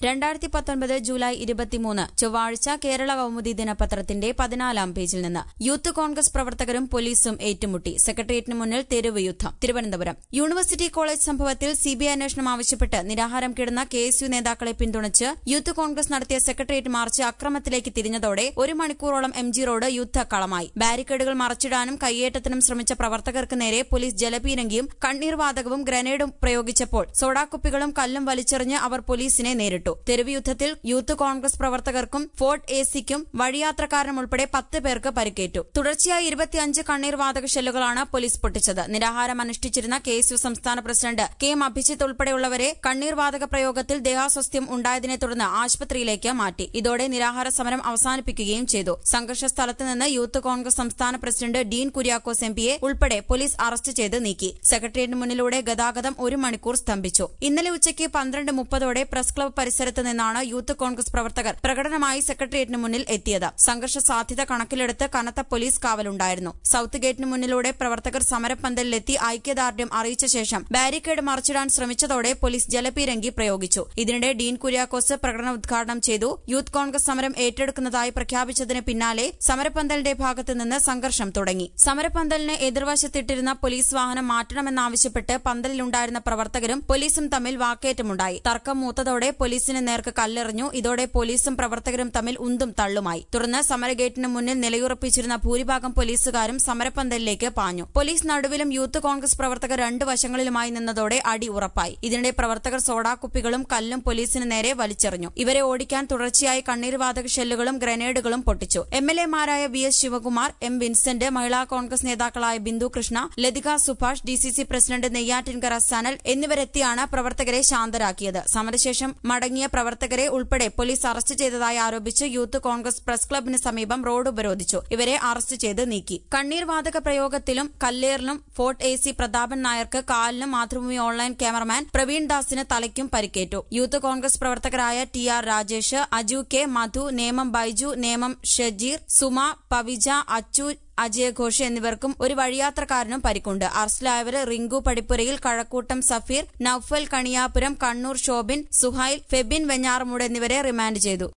2019 July 23 ചൊവ്വാഴ്ച കേരള കൗമുദി ദിനപത്രത്തിന്റെ 14-ാം പേജിൽ നിന്ന് യൂത്ത് കോൺഗ്രസ് പ്രവർത്തകരും പോലീസും ഏറ്റുമുട്ടി. സെക്രട്ടേറിയറ്റിന് മുന്നിൽ തെരുവ് യുദ്ധം. തിരുവനന്തപുരം യൂണിവേഴ്സിറ്റി കോളേജ് സംഭവത്തിൽ സിബിഐ അന്വേഷണം ആവശ്യപ്പെട്ട് നിരാഹാരം കിടന്ന കെഎസ്യു നേതാക്കളെ പിന്തുണച്ച് യൂത്ത് കോൺഗ്രസ് നടത്തിയ സെക്രട്ടേറിയറ്റ് മാർച്ച് അക്രമത്തിലേക്ക് തിരിഞ്ഞതോടെ 1 മണിക്കൂറോളം എംജി റോഡ് യുദ്ധക്കളമായി. ബാരിക്കേഡുകൾ മറച്ചിടാനും കയ്യേറ്റത്തിനും ശ്രമിച്ച പ്രവർത്തകർക്ക് നേരെ പോലീസ് ജലപീരങ്കിയും കണ്ണീർവാതകവും ഗ്രനേഡും പ്രയോഗിച്ചപ്പോൾ സോഡാക്കുപ്പികളും കല്ലും വലിച്ചെറിഞ്ഞ് അവർ പോലീസിനെ നേരിട്ടു. തെരുവ് യുദ്ധത്തിൽ യൂത്ത് കോൺഗ്രസ് പ്രവർത്തകർക്കും ഫോർട്ട് എസിക്കും വഴിയാത്രക്കാരനും ഉൾപ്പെടെ 10 പേർക്ക് പരിക്കേറ്റു. തുടർച്ചയായി 25 കണ്ണീർവാതക ഷെല്ലുകളാണ് പോലീസ് പൊട്ടിച്ചത്. നിരാഹാരം അനുഷ്ഠിച്ചിരുന്ന കെഎസ്യു സംസ്ഥാന പ്രസിഡന്റ് കെ എം അഭിജിത്ത് ഉൾപ്പെടെയുള്ളവരെ കണ്ണീർവാതക പ്രയോഗത്തിൽ ദേഹാസ്വസ്ഥ്യം ഉണ്ടായതിനെ തുടർന്ന് ആശുപത്രിയിലേക്ക് മാറ്റി. ഇതോടെ നിരാഹാര സമരം അവസാനിപ്പിക്കുകയും ചെയ്തു. സംഘർഷ സ്ഥലത്ത് നിന്ന് യൂത്ത് കോൺഗ്രസ് സംസ്ഥാന പ്രസിഡന്റ് ഡീൻ കുര്യാക്കോസ് എംപിയെ ഉൾപ്പെടെ പോലീസ് അറസ്റ്റ് ചെയ്ത് നീക്കി. സെക്രട്ടേറിയറ്റിന് മുന്നിലൂടെ ഗതാഗതം 1 മണിക്കൂർ സ്തംഭിച്ചു. ഇന്നലെ ഉച്ചയ്ക്ക് 12:30 പ്രസ് ക്ലബ്ബ് പരിസരത്ത് നിന്നാണ് യൂത്ത് കോൺഗ്രസ് പ്രവർത്തകർ പ്രകടനമായി സെക്രട്ടേറിയറ്റിന് മുന്നിൽ എത്തിയത്. സംഘർഷ സാധ്യത കണക്കിലെടുത്ത് കനത്ത പോലീസ് കാവലുണ്ടായിരുന്നു. സൌത്ത് ഗേറ്റിന് മുന്നിലൂടെ പ്രവർത്തകർ സമരപ്പന്തലിലെത്തി ഐക്യദാർഢ്യം അറിയിച്ച ശേഷം ബാരിക്കേഡ് മറിച്ചിടാൻ ശ്രമിച്ചതോടെ പോലീസ് ജലപീരങ്കി പ്രയോഗിച്ചു. ഇതിനിടെ ഡീൻ കുര്യാക്കോസ് പ്രകടനം ഉദ്ഘാടനം ചെയ്തു. യൂത്ത് കോൺഗ്രസ് സമരം ഏറ്റെടുക്കുന്നതായി പ്രഖ്യാപിച്ചതിന് പിന്നാലെ സമരപ്പന്തലിന്റെ ഭാഗത്ത് നിന്ന് സംഘർഷം തുടങ്ങി. സമരപ്പന്തലിന് എതിർവശത്തിട്ടിരുന്ന പോലീസ് വാഹനം മാറ്റണമെന്നാവശ്യപ്പെട്ട് പന്തലിലുണ്ടായിരുന്ന പ്രവർത്തകരും പോലീസും തമ്മിൽ വാക്കേറ്റമുണ്ടായി. തർക്കം മൂത്തതോടെ പോലീസിന് നേർക്ക് കല്ലെറിഞ്ഞു. ഇതോടെ പോലീസും പ്രവർത്തകരും തമ്മിൽ ഉന്തും തള്ളുമായി. തുടർന്ന് സമരഗേറ്റിന് മുന്നിൽ നിലയുറപ്പിച്ചിരുന്ന ഭൂരിഭാഗം പോലീസുകാരും സമരപ്പന്തലിലേക്ക് പാഞ്ഞു. പോലീസ് നടുവിലും യൂത്ത് കോൺഗ്രസ് പ്രവർത്തകർ 2 വശങ്ങളിലുമായി നിന്നതോടെ അടി ഉറപ്പായി. ഇതിനിടെ പ്രവർത്തകർ സോഡാക്കുപ്പികളും കല്ലും പോലീസിന് നേരെ വലിച്ചെറിഞ്ഞു. ഇവരെ ഓടിക്കാൻ തുടർച്ചയായി കണ്ണീർവാതക ഷെല്ലുകളും ഗ്രനേഡുകളും പൊട്ടിച്ചു. എംഎൽഎമാരായ വി.എസ്. ശിവകുമാർ, എം. വിൻസെന്റ്, മഹിളാ കോൺഗ്രസ് നേതാക്കളായ ബിന്ദു കൃഷ്ണ, ലതിക സുഭാഷ്, ഡിസിസി പ്രസിഡന്റ് നെയ്യാറ്റിൻകര സനൽ എന്നിവരെത്തിയാണ് പ്രവർത്തകരെ ശാന്തരാക്കിയത്. സമരശേഷം മടങ്ങിയ പ്രവർത്തകരെ ഉൾപ്പെടെ പോലീസ് അറസ്റ്റ് ചെയ്തതായി ആരോപിച്ച് യൂത്ത് കോൺഗ്രസ് പ്രസ് ക്ലബിന് സമീപം റോഡ് ഉപരോധിച്ചു. ഇവരെ അറസ്റ്റ് ചെയ്ത് നീക്കി. കണ്ണീർവാതക പ്രയോഗത്തിലും കല്ലേറിലും ഫോർട്ട് എസി പ്രതാപൻ നായർക്ക് കാലിനും മാതൃഭൂമി ഓൺലൈൻ ക്യാമറമാൻ പ്രവീൺ ദാസിന് തലയ്ക്കും പരിക്കേറ്റു. യൂത്ത് കോൺഗ്രസ് പ്രവർത്തകരായ ടി.ആർ. രാജേഷ്, അജു കെ, മധു, നേമം ബൈജു, നേമം ഷജീർ, സുമ, പവിജ, അച്ചു, അജയഘോഷ് എന്നിവർക്കും ഒരു വഴിയാത്രക്കാരനും പരിക്കുണ്ട്. അറസ്റ്റിലായവർ റിങ്കു പടിപ്പുരയിൽ, കഴക്കൂട്ടം സഫീർ, നൌഫൽ കണിയാപുരം, കണ്ണൂർ ഷോബിൻ, സുഹൈൽ, ഫെബിൻ വെഞ്ഞാറമൂട് എന്നിവരെ റിമാൻഡ് ചെയ്തു.